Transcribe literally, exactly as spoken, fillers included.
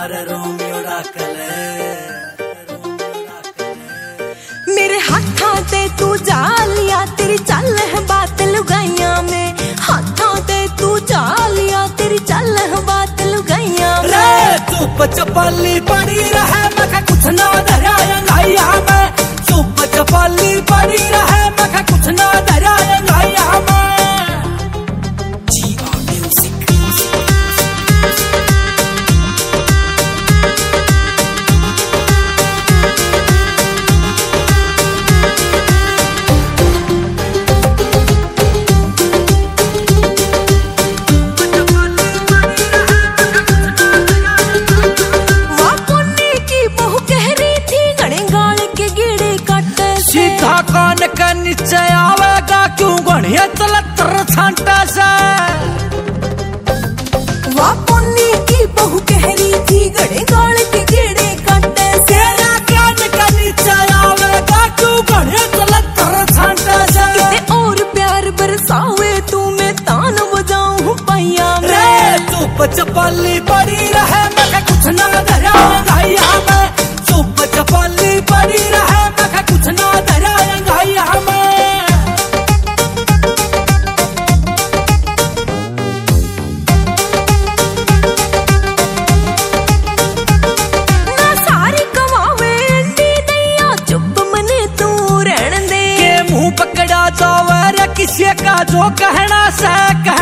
अरे रोमियो डाकले मेरे हाथां ते तू जा लिया, तेरी चल है बात लुगाइया में। हाथां ते तू जा लिया, तेरी चल है बात लुगाइया में। रे चुप चपाली पड़ी रहे, मैं कुछ ना धराया गाया में। चुप चपाली पड़ी रहे, मैं कुछ ना धराया गाया में। कान के नीचे आवेगा क्यों गणिया चलतर छांटा से। वाह पुन्नी की बहू कह रही थी गड़े गाल के कीड़े काटे से। तेरा कान के नीचे आवेगा क्यों गणिया चलतर छांटा से। किते और प्यार बरसावे तू, मैं तान बजाऊं पैया में। रे चुप चपाली पड़ी रहे, मैं कुछ ना धराया गाया में। चुप चपाली पड़ी रहे, मैं कुछ ना धराया गाया में। ना सारी कमावे अंडी दैया, चुप मने तू रहने दे। के मुंह पकड़ा जावे रे किसी का जो कहना से।